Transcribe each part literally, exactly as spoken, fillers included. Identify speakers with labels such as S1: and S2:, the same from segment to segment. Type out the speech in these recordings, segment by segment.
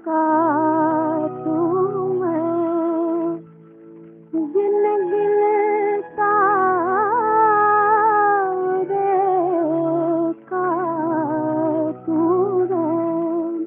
S1: का तू मैं गिन गिन तारे का तू रे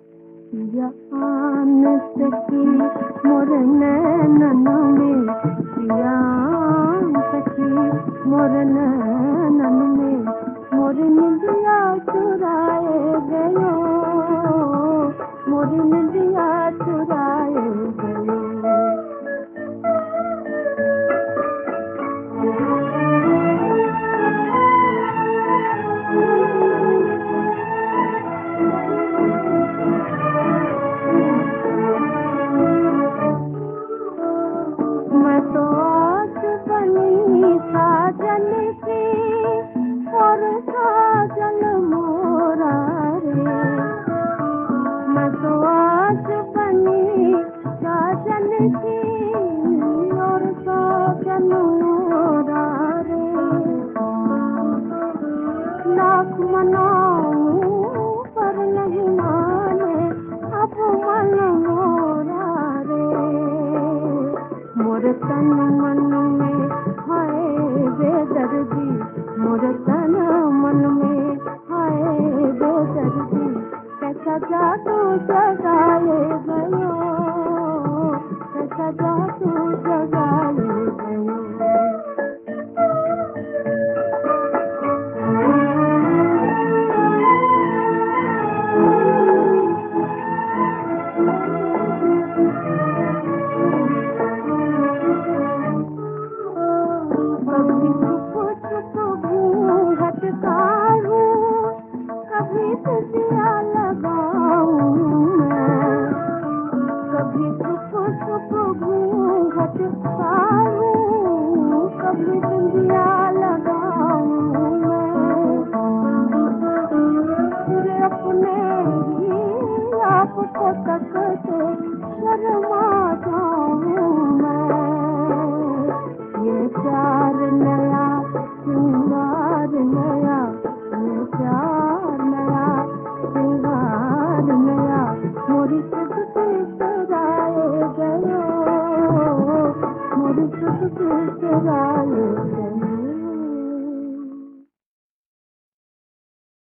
S1: जान सकी मोर नैनन में जान सकी मोर नैनन में मोर निंदिया चुराए गयो मोर निंदिया चुराए गयो मैं तो आज बनी साजन की और साजन मोरा रे मैं तो आज बनी साजन की और साजन मोरा रे लाख मनाऊं पर नहीं माने अब मन मोरा रे मोर तन मन में हाय बेदर्दी मोर तन मन में हाय बेदर्दी कैसा जादू जगाए गयो कैसा जादू जगाए गयो कभी छुप छुप घूंघट काढ़ूं कभी दिया लगाऊं मैं कभी छुप छुप घूंघट काढ़ूं कभी दिया लगाऊं मैं फिर अपने ही आपको तकते शर्मा जाऊं मैं ये प्यार नया श्रृंगार नया ये प्यार नया श्रृंगार नया मोरी सुध के सराए गयो मोरी सुध के सराए गयो